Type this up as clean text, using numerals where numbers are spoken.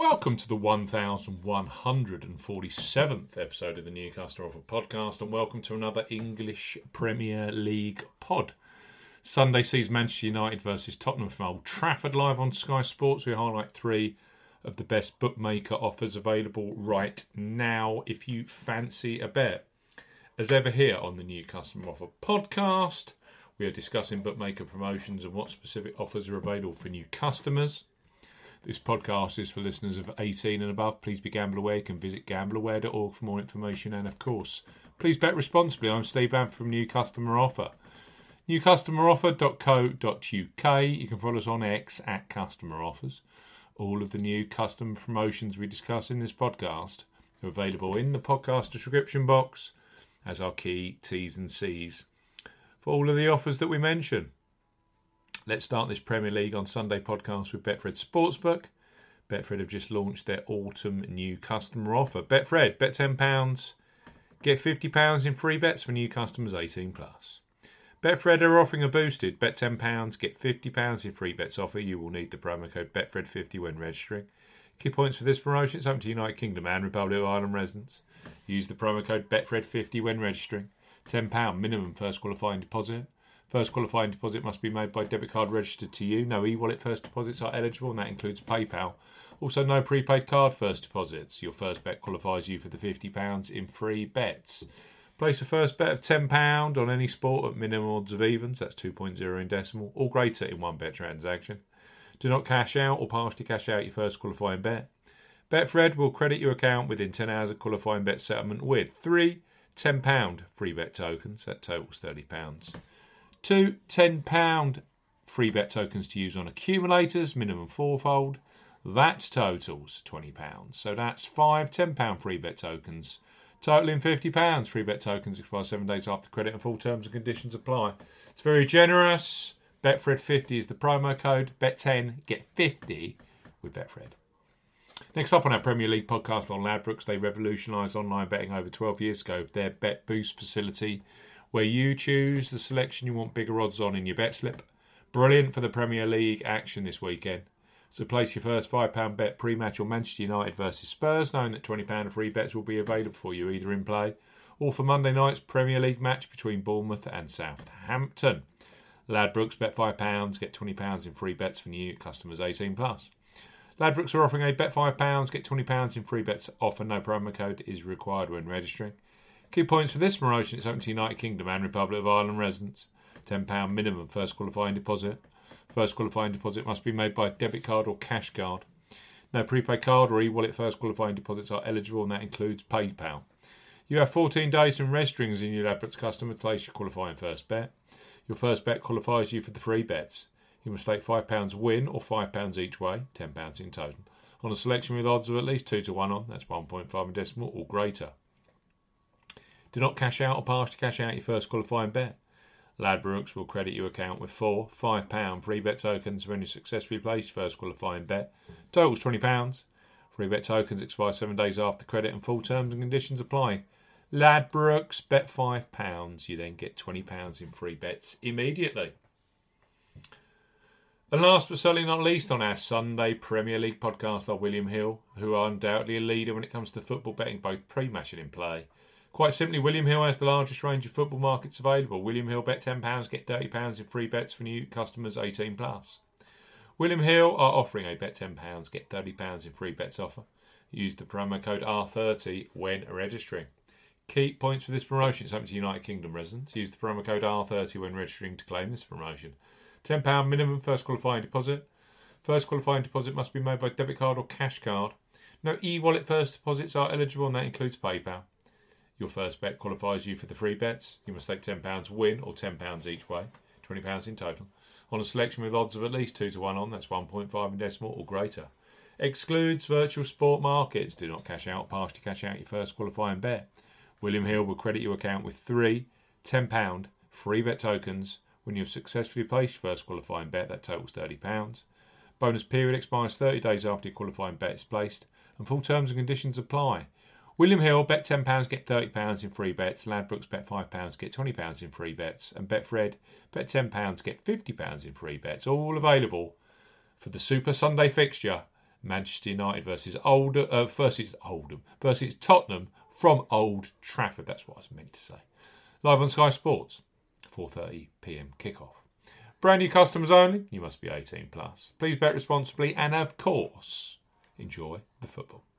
Welcome to the 1147th episode of the New Customer Offer podcast, and welcome to another English Premier League pod. Sunday sees Manchester United versus Tottenham from Old Trafford live on Sky Sports. We highlight three of the best bookmaker offers available right now if you fancy a bet. As ever here on the New Customer Offer podcast, we are discussing bookmaker promotions and what specific offers are available for new customers. This podcast is for listeners of 18 and above. Please be gamble aware. You can visit gambleaware.org for more information. And of course, please bet responsibly. I'm Steve Bamford from New Customer Offer. newcustomeroffer.co.uk. You can follow us on X at Customer Offers. All of the new customer promotions we discuss in this podcast are available in the podcast description box as our key T's and C's for all of the offers that we mention. Let's start this Premier League on Sunday podcast with Betfred Sportsbook. Betfred have just launched their autumn new customer offer. Betfred, bet £10, get £50 in free bets for new customers 18+. Betfred are offering a boosted bet £10, get £50 in free bets offer. You will need the promo code Betfred50 when registering. Key points for this promotion: it's open to United Kingdom and Republic of Ireland residents. Use the promo code Betfred50 when registering. £10 minimum first qualifying deposit. First qualifying deposit must be made by debit card registered to you. No e-wallet first deposits are eligible, and that includes PayPal. Also, no prepaid card first deposits. Your first bet qualifies you for the £50 in free bets. Place a first bet of £10 on any sport at minimum odds of evens. That's 2.0 in decimal, or greater in one bet transaction. Do not cash out or partially cash out your first qualifying bet. Betfred will credit your account within 10 hours of qualifying bet settlement with 3 £10 free bet tokens. That totals £30. 2 £10 free bet tokens to use on accumulators, minimum fourfold. That totals £20. So that's 5 £10 free bet tokens, totaling £50. Free bet tokens expire 7 days after credit and full terms and conditions apply. It's very generous. Betfred50 is the promo code. Bet 10, get 50 with Betfred. Next up on our Premier League podcast on Ladbrokes, they revolutionised online betting over 12 years ago with their Bet Boost facility, where you choose the selection you want bigger odds on in your bet slip. Brilliant for the Premier League action this weekend. So place your first £5 bet pre-match on Manchester United versus Spurs, knowing that £20 of free bets will be available for you either in play or for Monday night's Premier League match between Bournemouth and Southampton. Ladbrokes, bet £5, get £20 in free bets for new customers 18+. Ladbrokes are offering a bet £5, get £20 in free bets offer. No promo code is required when registering. Key points for this promotion: it's open to United Kingdom and Republic of Ireland residents. £10 minimum first qualifying deposit. First qualifying deposit must be made by debit card or cash card. No prepaid card or e-wallet first qualifying deposits are eligible, and that includes PayPal. You have 14 days from registering as a new Ladbrokes customer to place your qualifying first bet. Your first bet qualifies you for the free bets. You must stake £5 win or £5 each way, £10 in total, on a selection with odds of at least 2 to 1 on, that's 1.5 in decimal or greater. Do not cash out or partially cash out your first qualifying bet. Ladbrokes will credit your account with 4 £5 free bet tokens when you successfully place your first qualifying bet. Totals £20. Free bet tokens expire 7 days after credit and full terms and conditions apply. Ladbrokes, bet £5. You then get £20 in free bets immediately. And last but certainly not least on our Sunday Premier League podcast are William Hill, who are undoubtedly a leader when it comes to football betting, both pre-match and in play. Quite simply, William Hill has the largest range of football markets available. William Hill, bet £10, get £30 in free bets for new customers 18+. William Hill are offering a bet £10, get £30 in free bets offer. Use the promo code R30 when registering. Key points for this promotion: it's open to United Kingdom residents. Use the promo code R30 when registering to claim this promotion. £10 minimum first qualifying deposit. First qualifying deposit must be made by debit card or cash card. No e-wallet first deposits are eligible, and that includes PayPal. Your first bet qualifies you for the free bets. You must stake £10 win or £10 each way, £20 in total, on a selection with odds of at least 2 to 1 on, that's 1.5 in decimal or greater. Excludes virtual sport markets. Do not cash out or partially cash out your first qualifying bet. William Hill will credit your account with 3 £10 free bet tokens when you have successfully placed your first qualifying bet. That totals £30. Bonus period expires 30 days after your qualifying bet is placed, and full terms and conditions apply. William Hill, bet £10, get £30 in free bets. Ladbrokes, bet £5, get £20 in free bets. And Betfred, bet £10, get £50 in free bets. All available for the Super Sunday fixture Manchester United versus Tottenham from Old Trafford. That's what I was meant to say. Live on Sky Sports, 4:30 p.m. kickoff. Brand new customers only. You must be 18 plus. Please bet responsibly and, of course, enjoy the football.